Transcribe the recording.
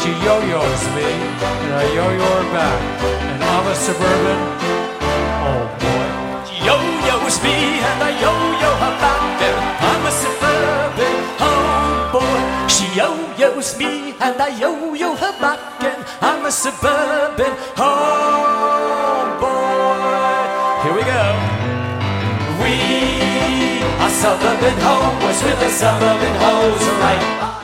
She yo-yos me, and I yo-yo her back. And I'm a suburban, oh boy. She yo-yos me, and I yo-yo her back. And I'm a suburban homeboy. She yo-yos me, and I yo-yo her back. And I'm a suburban homeboy. Here we go. We are suburban homeboys with the suburban hoes, right?